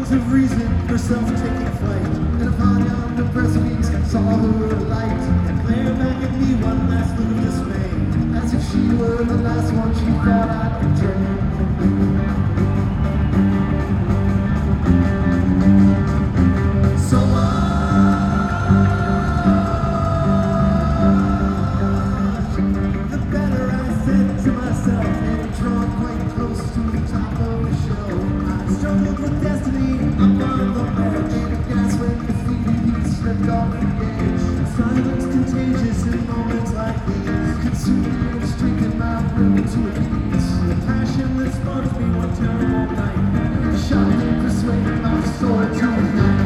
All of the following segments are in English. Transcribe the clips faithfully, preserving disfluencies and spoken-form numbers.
songs of reason, herself taking flight. And upon yonder precipice saw her light, and glare back at me one last look of dismay, as if she were the last one she thought I'd betray. So much, the better, I said to myself, and drawn quite close to the top of the shelf. I struggled with destiny up on the edge, and gas when defeated, he slipped off the edge. Silence contagious in moments like these, consuming and strengthen my will to a peace. The passion that sparks me one terrible night, shot and persuaded my soul to ignite.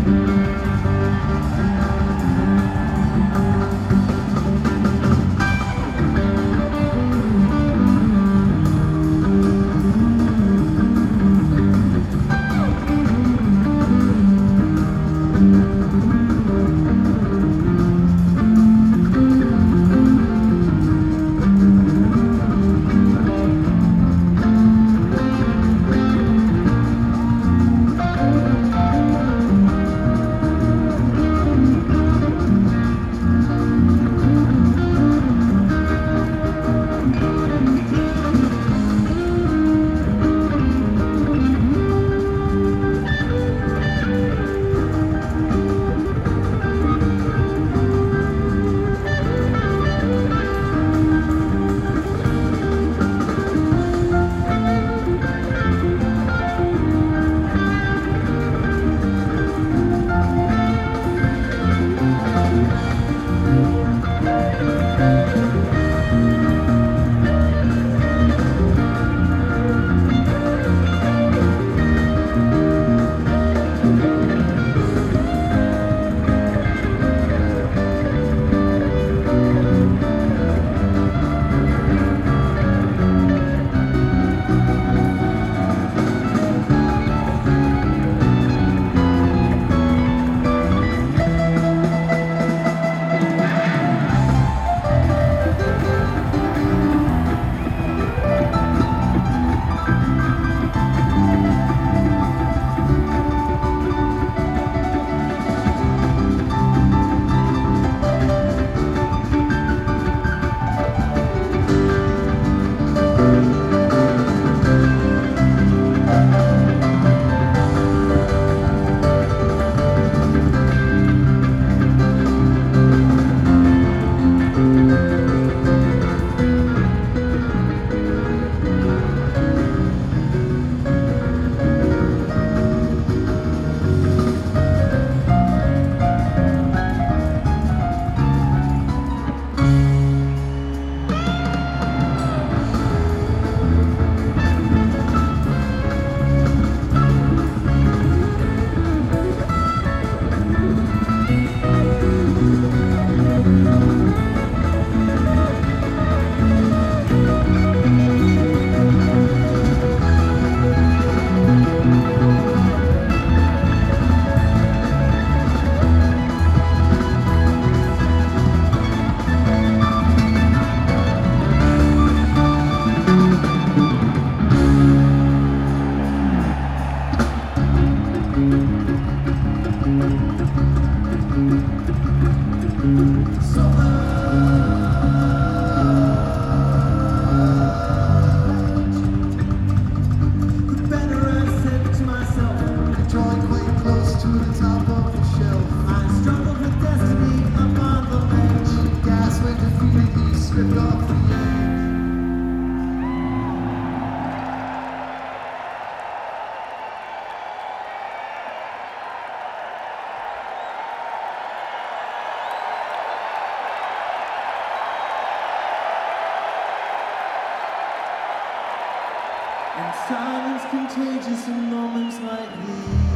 And silence contagious in moments like these,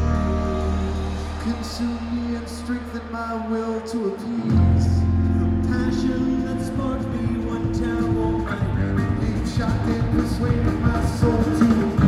consume me and strengthen my will to appease the passion that sparked me one terrible night. Leave shocked and persuaded my soul to